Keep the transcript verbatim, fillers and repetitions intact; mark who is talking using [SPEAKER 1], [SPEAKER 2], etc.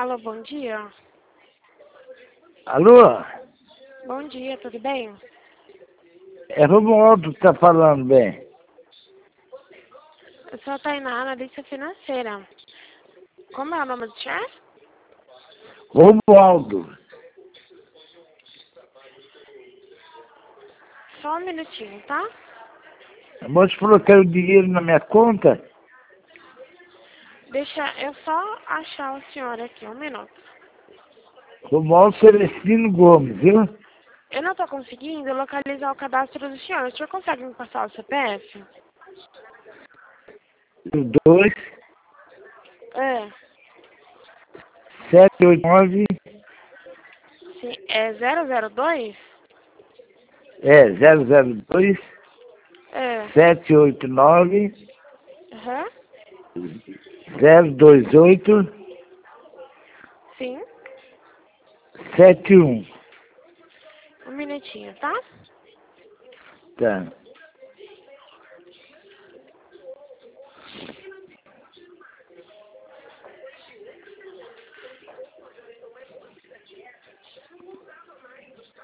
[SPEAKER 1] Alô, bom dia.
[SPEAKER 2] Alô?
[SPEAKER 1] Bom dia, tudo bem?
[SPEAKER 2] É Romualdo que tá falando, bem.
[SPEAKER 1] Eu sou a Tainá, analista financeira. Como é o nome do senhor?
[SPEAKER 2] Romualdo.
[SPEAKER 1] Só um minutinho, tá?
[SPEAKER 2] A moça falou que era o dinheiro na minha conta.
[SPEAKER 1] Deixa eu só achar o senhor aqui, um minuto.
[SPEAKER 2] Romualdo Celestino Gomes, viu?
[SPEAKER 1] Eu não tô conseguindo localizar o cadastro do senhor. O senhor consegue me passar o C P F?
[SPEAKER 2] dois,
[SPEAKER 1] É.
[SPEAKER 2] sete oito nove,
[SPEAKER 1] Sim, é zero zero dois?
[SPEAKER 2] é, zero zero dois,
[SPEAKER 1] É.
[SPEAKER 2] sete oito nove,
[SPEAKER 1] Aham.
[SPEAKER 2] zero dois oito,
[SPEAKER 1] Sim.
[SPEAKER 2] sete um.
[SPEAKER 1] Um minutinho, tá?
[SPEAKER 2] Tá.